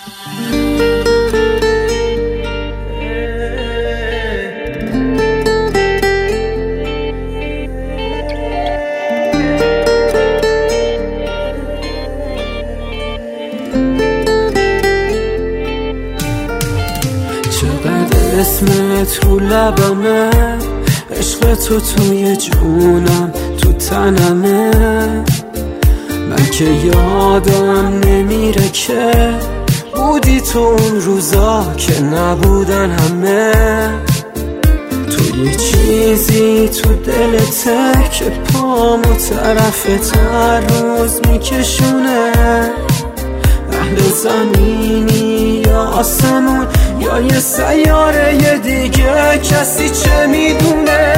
چقدر اسمت رو لبمه، عشق تو توی جونم تو تنمه. من که یادم نمیره که بودی تو اون روزا که نبودن همه. تو یه چیزی تو دلته که پامو طرفت هر روز میکشونه. اهل زمینی یا آسمون یا یه سیاره دیگه، کسی چه میدونه.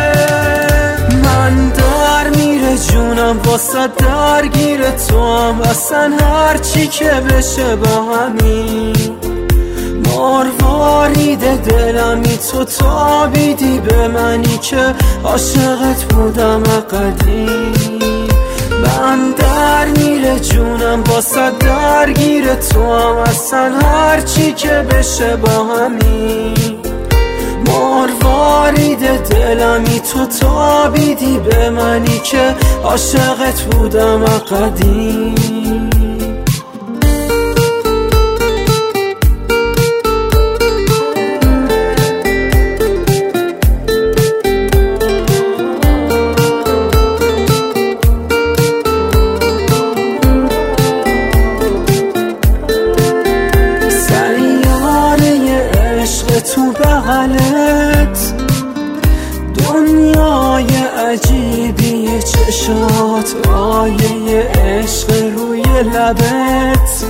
من در میره جونم واسه درگیر تو هم، اصلا هر چی که بشه با همین. مروارید دلمی تو تابیدی به منی که عاشقت بودم قدیم. من در میره جونم واسه درگیر تو هم، اصلا هر چی که بشه با همین. مروارید دلمی تو تابیدی به منی که عاشقت بودم قدیم. تو بغلت دنیای عجیبی، چشات آیه عشق روی لبت.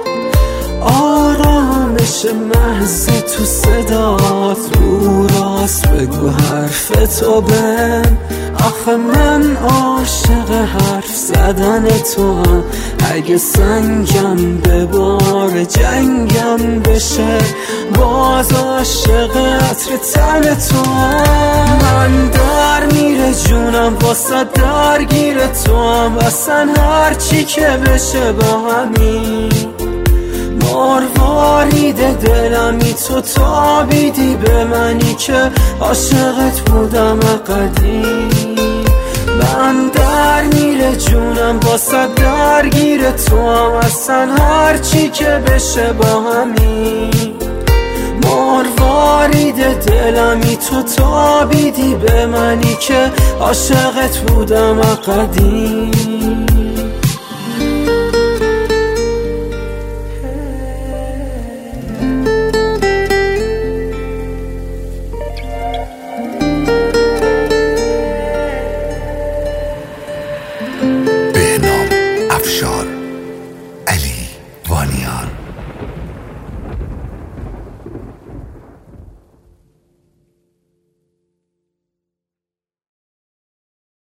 آرامش محض تو صدات، رو راست بگو حرف تو بهم. آخه من عاشق حرف زدن تو هم، اگه سنگم به بار جنگم بشه، باز عاشق عطر تن تو هم. من در میره جونم واسه درگیر تو هم، اصلا هر چی که بشه با همین. مروارید دلمی تو تابیدی به منی که عاشقت بودم قدیم. من در میره جونم واسه درگیر تو هم، اصلا هر چی که بشه با همین. مروارید دلمی تو تابیدی به منی که عاشقت بودم قدیم.